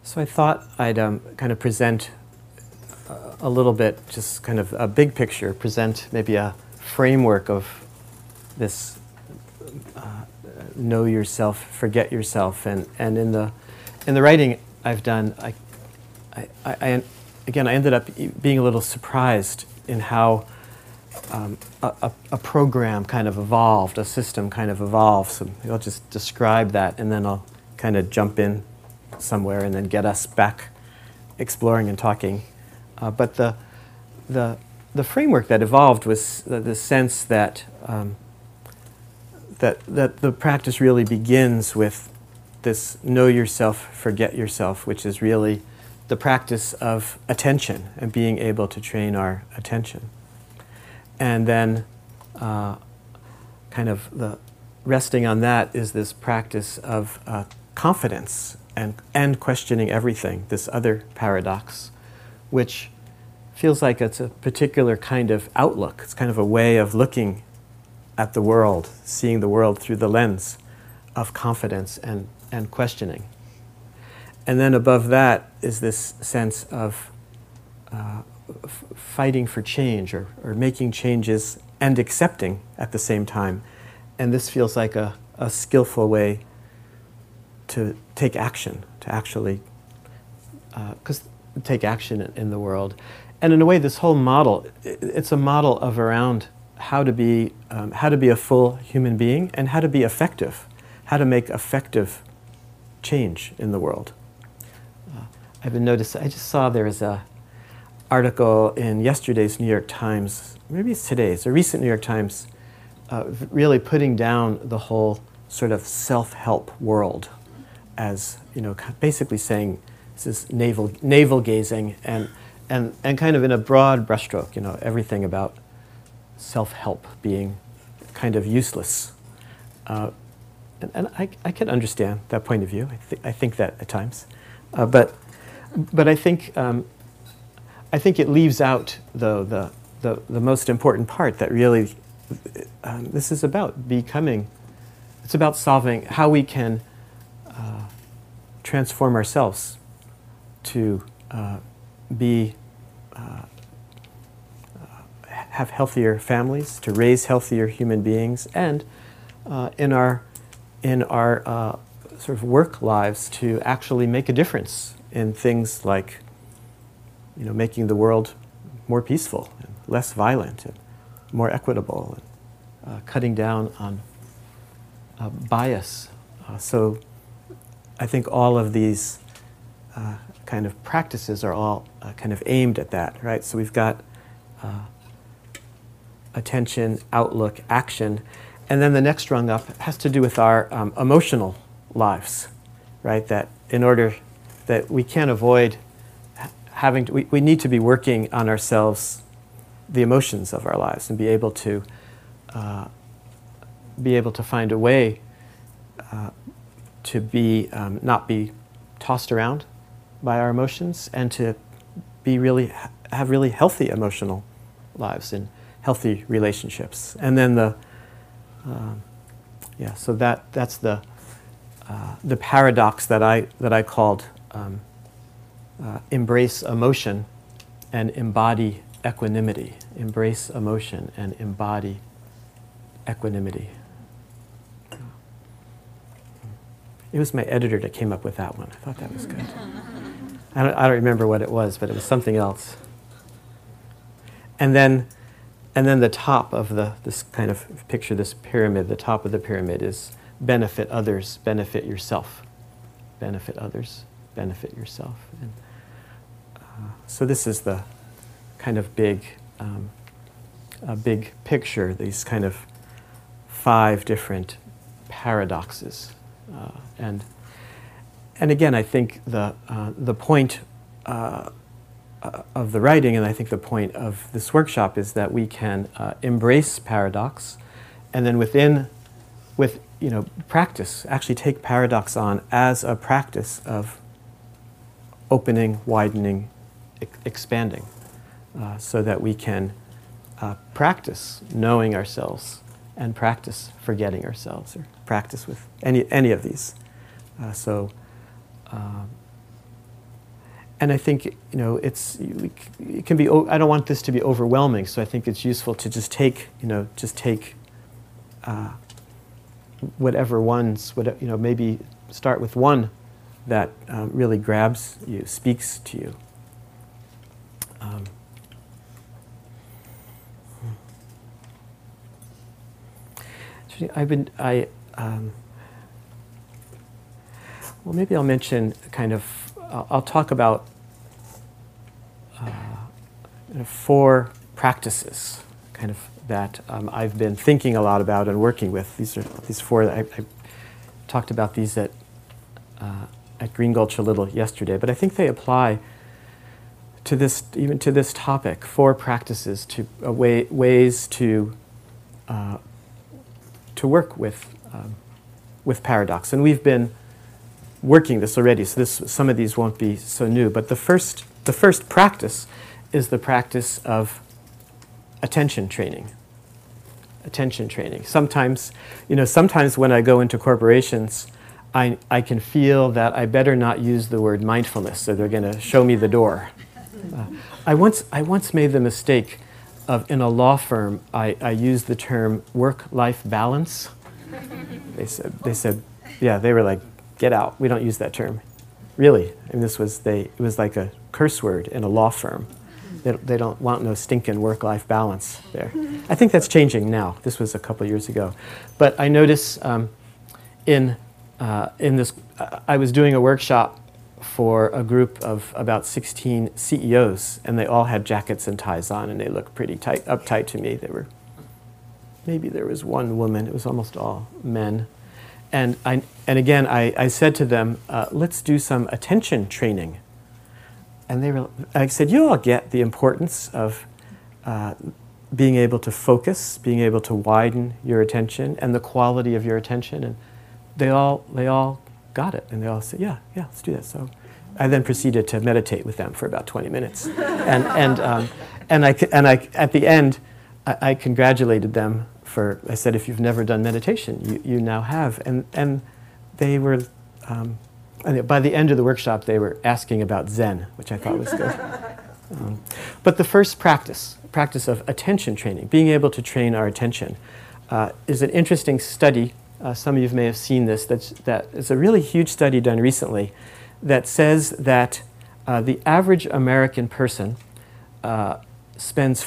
So I thought I'd kind of present a little bit, just kind of a big picture, present maybe a framework of this know yourself, forget yourself, and in the writing I've done, I again I ended up being a little surprised in how a program kind of evolved, a system kind of evolved. So I'll just describe that, and then I'll kind of jump in somewhere and then get us back exploring and talking. But the framework that evolved was the sense that that the practice really begins with this know yourself, forget yourself, which is really the practice of attention and being able to train our attention. And then kind of the resting on that is this practice of confidence and questioning everything, this other paradox, which feels like it's a particular kind of outlook. It's kind of a way of looking at the world, seeing the world through the lens of confidence and questioning. And then above that is this sense of fighting for change or making changes and accepting at the same time. And this feels like a skillful way to take action, to actually take action in the world. And in a way, this whole model, it's a model of around how to be a full human being and how to be effective, how to make effective change in the world. I've been noticing, I just saw there was a article in yesterday's New York Times, maybe it's today's, a recent New York Times, really putting down the whole sort of self-help world as, basically saying this is navel gazing and kind of in a broad brushstroke, everything about self-help being kind of useless. And I can understand that point of view. I think that at times. But I think it leaves out, though, the most important part that really this is about becoming. It's about solving how we can transform ourselves to have healthier families, to raise healthier human beings, and in our sort of work lives to actually make a difference in things like making the world more peaceful and less violent and more equitable, and cutting down on bias. So I think all of these kind of practices are all kind of aimed at that, right? So we've got attention, outlook, action, and then the next rung up has to do with our emotional lives, right? That in order that we can't avoid having to, we need to be working on ourselves, the emotions of our lives, and be able to find a way to be not be tossed around by our emotions, and to be have really healthy emotional lives and healthy relationships. And then so that's the paradox that I called embrace emotion and embody equanimity. Embrace emotion and embody equanimity. It was my editor that came up with that one. I thought that was good. I don't remember what it was, but it was something else. And then the top of this kind of picture, this pyramid, the top of the pyramid is benefit others, benefit yourself. Benefit others, benefit yourself. And so this is the kind of big picture, these kind of 5 different paradoxes. And again, I think the point of the writing, and I think the point of this workshop, is that we can embrace paradox, and then with practice, actually take paradox on as a practice of opening, widening, expanding, so that we can practice knowing ourselves and practice forgetting ourselves, or practice with any of these. And I think, it can be, I don't want this to be overwhelming, so I think it's useful to just take whatever ones, maybe start with one that really grabs you, speaks to you. Well, maybe I'll mention I'll talk about 4 practices that I've been thinking a lot about and working with. These 4. I talked about these at Green Gulch a little yesterday, but I think they apply to this topic. 4 practices ways to work with paradox, and we've been working this already. So some of these won't be so new, but the first practice is the practice of attention training. Attention training. Sometimes when I go into corporations, I can feel that I better not use the word mindfulness, so they're going to show me the door. I once made the mistake of, in a law firm, I used the term work-life balance. They said, yeah, they were like, get out. We don't use that term. Really. And it was like a curse word in a law firm. They don't want no stinking work-life balance there. I think that's changing now. This was a couple years ago. But I notice in this, I was doing a workshop for a group of about 16 CEOs, and they all had jackets and ties on, and they looked pretty uptight to me. Maybe there was one woman. It was almost all men. And again, I said to them, let's do some attention training. And I said, you all get the importance of being able to focus, being able to widen your attention, and the quality of your attention. And they all got it. And they all said, yeah, let's do that. So I then proceeded to meditate with them for about 20 minutes. And at the end, I congratulated them. I said, if you've never done meditation, you now have. And they were, and by the end of the workshop, they were asking about Zen, which I thought was good. But the first practice of attention training, being able to train our attention, is an interesting study. Some of you may have seen this. That is a really huge study done recently that says that the average American person spends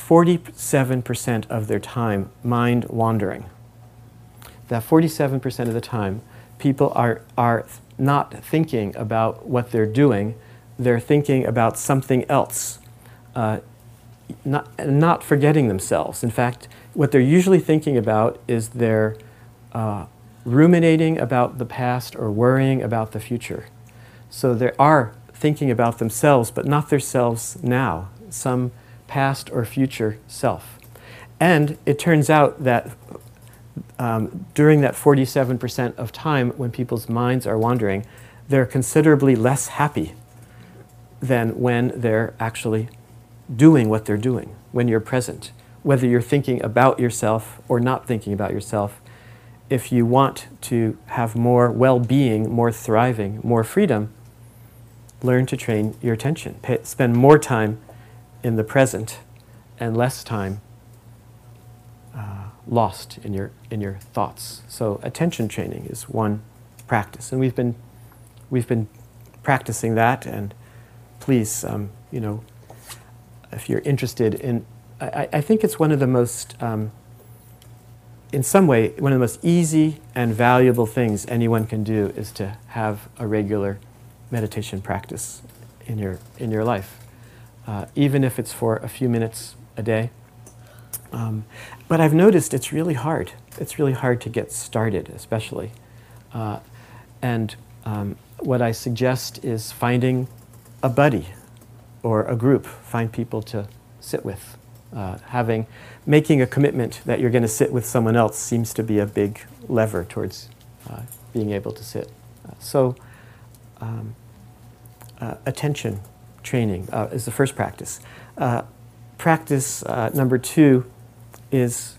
47% of their time mind wandering. That 47% of the time, people are not thinking about what they're doing. They're thinking about something else, not forgetting themselves. In fact, what they're usually thinking about is they're ruminating about the past or worrying about the future. So they are thinking about themselves, but not themselves now, some past or future self. And it turns out that during that 47% of time when people's minds are wandering, they're considerably less happy than when they're actually doing what they're doing, when you're present. Whether you're thinking about yourself or not thinking about yourself, if you want to have more well-being, more thriving, more freedom, learn to train your attention. Spend more time in the present and less time lost in your thoughts. So attention training is one practice, and we've been practicing that. And please, if you're interested in, I think it's one of the most, in some way, one of the most easy and valuable things anyone can do is to have a regular meditation practice in your life. Even if it's for a few minutes a day. But I've noticed it's really hard. It's really hard to get started, especially. And what I suggest is finding a buddy or a group. Find people to sit with. Making a commitment that you're going to sit with someone else seems to be a big lever towards being able to sit. Attention training is the first practice. Practice number 2 is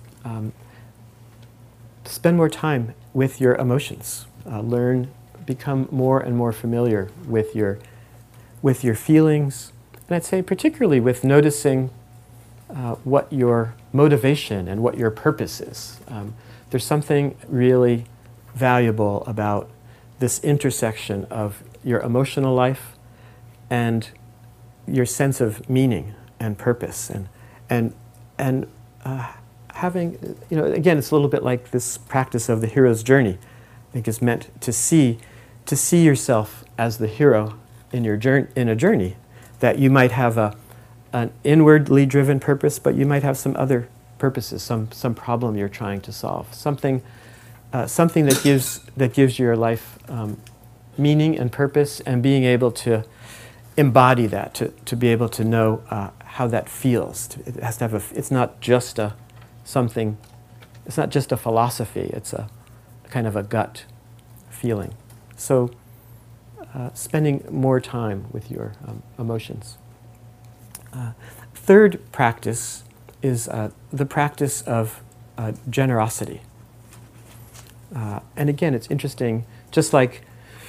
spend more time with your emotions. Become more and more familiar with with your feelings, and I'd say particularly with noticing what your motivation and what your purpose is. There's something really valuable about this intersection of your emotional life and your sense of meaning and purpose, and having, again, it's a little bit like this practice of the hero's journey. I think is meant to see yourself as the hero in your in a journey, that you might have an inwardly driven purpose, but you might have some other purposes, some problem you're trying to solve, something that gives your life meaning and purpose, and being able to embody that, to be able to know how that feels. It has to have it's not just something. It's not just a philosophy. It's a kind of a gut feeling. So, spending more time with your emotions. Third practice is the practice of generosity. And again, it's interesting, just like,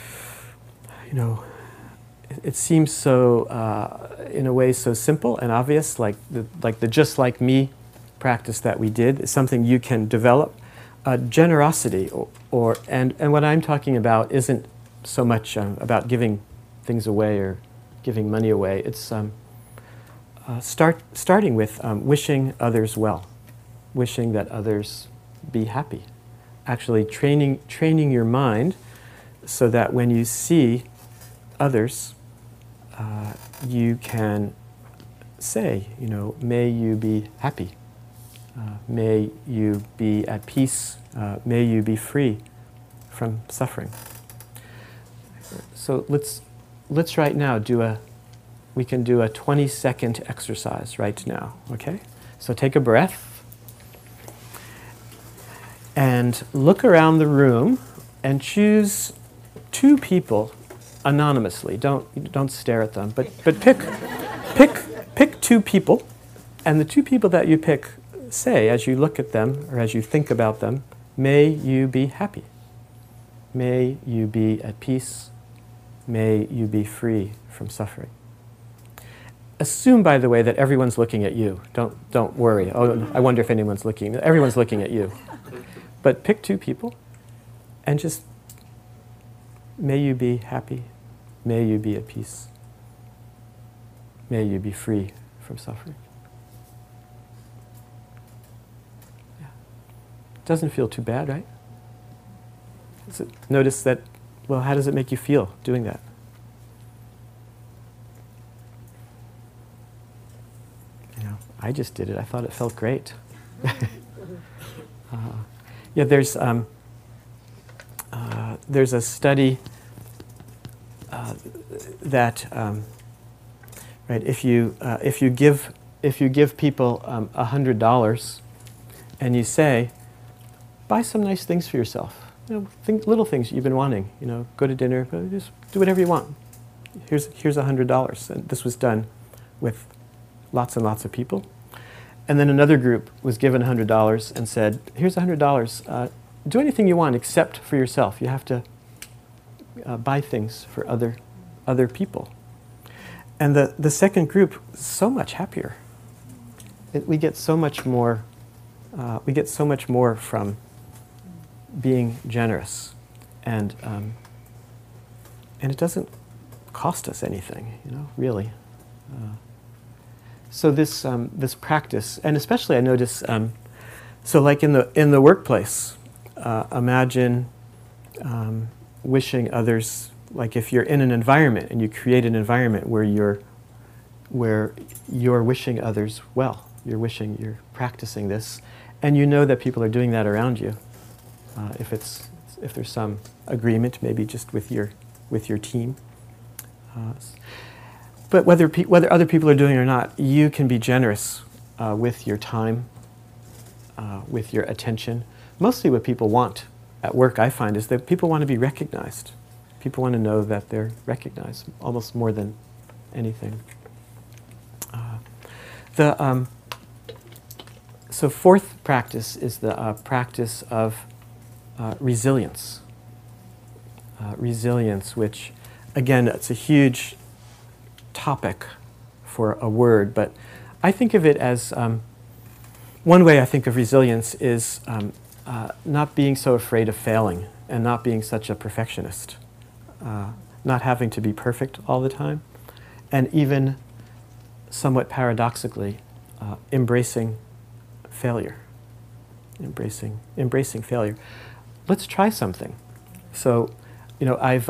it seems so, in a way, so simple and obvious, like the just like me practice that we did, is something you can develop. Generosity, and what I'm talking about isn't so much about giving things away or giving money away. It's starting with wishing others well, wishing that others be happy. Actually training your mind so that when you see others, you can say, may you be happy. May you be at peace. May you be free from suffering. So let's right now we can do a 20-second exercise right now, okay? So take a breath and look around the room and choose two people anonymously. Don't stare at them, but pick two people, and the two people that you pick, say, as you look at them or as you think about them, may you be happy. May you be at peace. May you be free from suffering. Assume, by the way, that everyone's looking at you. Don't worry. Oh, I wonder if anyone's looking. Everyone's looking at you. But pick two people and just, may you be happy. May you be at peace. May you be free from suffering. Doesn't feel too bad, right? Notice that, well, how does it make you feel doing that? I just did it. I thought it felt great. There's a study that right, if you give people $100 and you say, buy some nice things for yourself. Little things you've been wanting. Go to dinner. Just do whatever you want. Here's $100. And this was done with lots and lots of people. And then another group was given $100 and said, here's $100. Do anything you want except for yourself. You have to buy things for other people. And the second group, so much happier. We get so much more. We get so much more from being generous, and it doesn't cost us anything, really. So this practice, and especially I notice, so like in the workplace, imagine wishing others, like if you're in an environment and you create an environment where you're wishing others well, you're practicing this, and you know that people are doing that around you. If there's some agreement, maybe just with your team. But whether other people are doing it or not, you can be generous with your time, with your attention. Mostly what people want at work, I find, is that people want to be recognized. People want to know that they're recognized, almost more than anything. So fourth practice is the practice of resilience. Resilience, which, again, it's a huge topic for a word, but I think of it as one way I think of resilience is not being so afraid of failing and not being such a perfectionist, not having to be perfect all the time, and even somewhat paradoxically embracing failure. Embracing failure. Let's try something. So, you know, I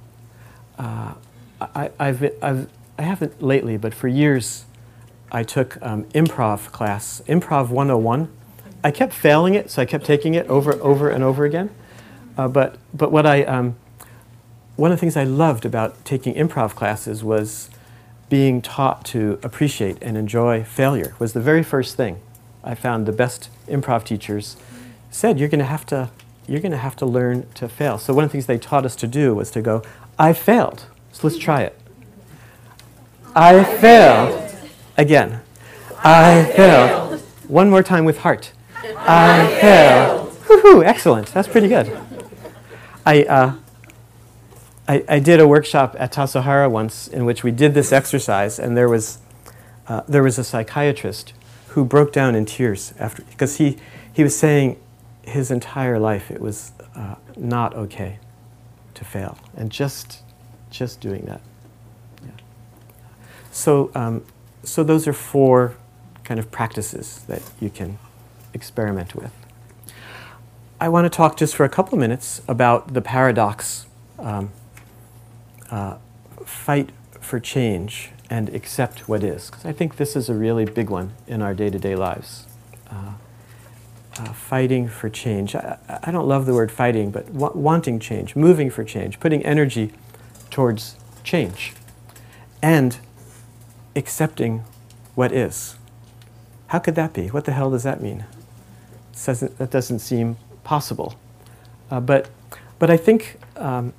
haven't lately, but for years, I took improv class, Improv 101. I kept failing it, so I kept taking it over and over again. But what one of the things I loved about taking improv classes was being taught to appreciate and enjoy failure. Was the very first thing. I found the best improv teachers said you're going to have to learn to fail. So one of the things they taught us to do was to go, I failed. So let's try it. I failed. Again. I failed. One more time with heart. I failed. Woohoo! Excellent. That's pretty good. I did a workshop at Tassajara once in which we did this exercise, and there was a psychiatrist who broke down in tears after, because he was saying his entire life it was not okay to fail, and just doing that. Yeah. So those are 4 kind of practices that you can experiment with. I want to talk just for a couple of minutes about the paradox, fight for change and accept what is, because I think this is a really big one in our day-to-day lives. Fighting for change. I don't love the word fighting, but wanting change, moving for change, putting energy towards change, and accepting what is. How could that be? What the hell does that mean? That doesn't seem possible. But I think, and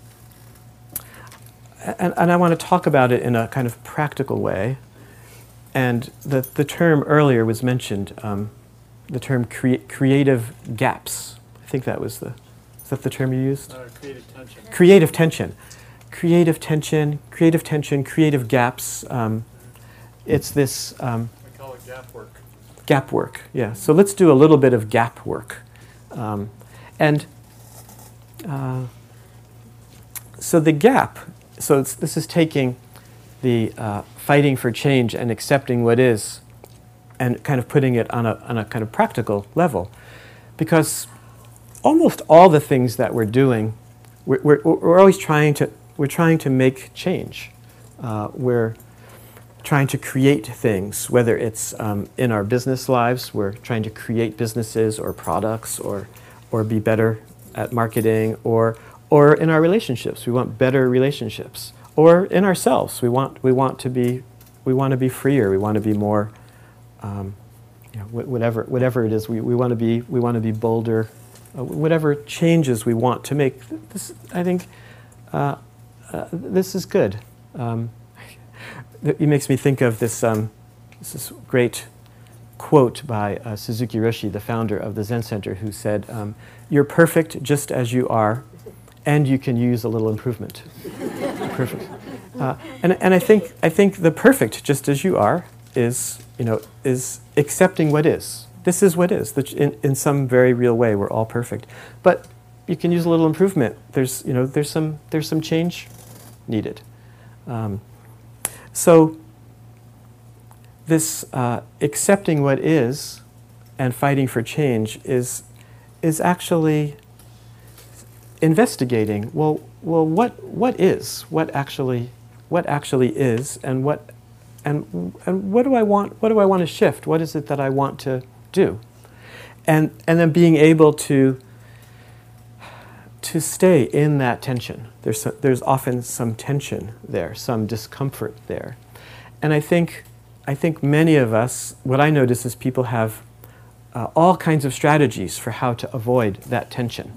I want to talk about it in a kind of practical way. And the term earlier was mentioned, the term creative gaps. I think that was is that the term you used? Creative tension. Creative tension. Creative tension, creative gaps. It's this... I call it gap work. Gap work, yeah. So let's do a little bit of gap work. So the gap, this is taking the fighting for change and accepting what is and kind of putting it on a kind of practical level. Because almost all the things that we're doing, we're always trying to make change. We're trying to create things, whether it's in our business lives, we're trying to create businesses or products or be better at marketing, or in our relationships, we want better relationships, or in ourselves, we want to be freer, we want to be more, whatever it is, we want to be bolder, whatever changes we want to make. This, I think, this is good. It makes me think of this great quote by Suzuki Roshi, the founder of the Zen Center, who said, "You're perfect just as you are, and you can use a little improvement." Perfect. And I think the perfect just as you are is accepting what is. This is what is. In some very real way, we're all perfect, but you can use a little improvement. There's some change needed. So this accepting what is and fighting for change is actually investigating. Well, what is? What actually is, and what do I want? What do I want to shift? What is it that I want to do? And then being able to stay in that tension. There's often some tension there, some discomfort there. And I think many of us, what I notice is people have all kinds of strategies for how to avoid that tension.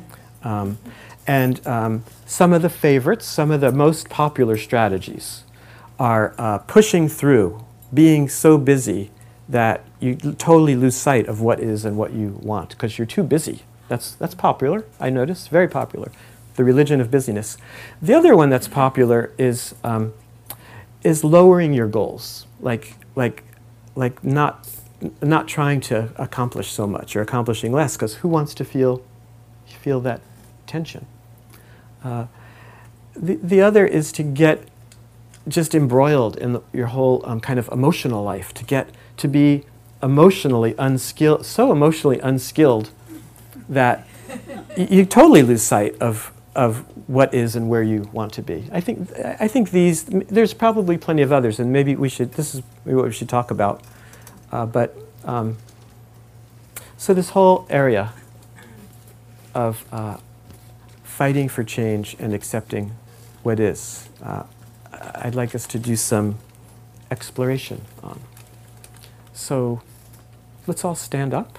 Some of the favorites, some of the most popular strategies are pushing through, being so busy that you totally lose sight of what is and what you want because you're too busy. That's popular, I notice, very popular. The religion of busyness. The other one that's popular is is lowering your goals, like not trying to accomplish so much or accomplishing less, because who wants to feel that tension? The other is to get just embroiled in your whole kind of emotional life, to be emotionally unskilled, so emotionally unskilled that you totally lose sight of what is and where you want to be. I think there's probably plenty of others, and maybe this is maybe what we should talk about. So this whole area of fighting for change and accepting what is, I'd like us to do some exploration on. So let's all stand up.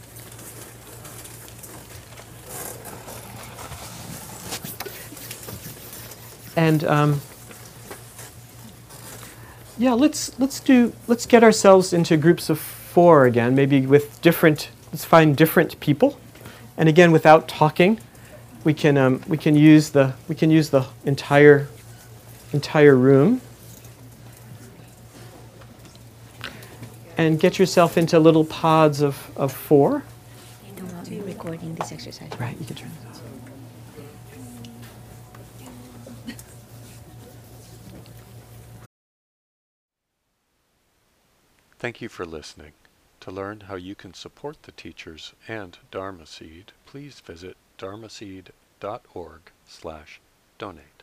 And yeah, let's get ourselves into groups of 4 again, maybe with let's find different people. And again, without talking, we can use the entire room. And get yourself into little pods of 4. You don't want me recording this exercise. Right, you can turn it off. Thank you for listening. To learn how you can support the teachers and Dharma Seed, please visit dharmaseed.org/donate.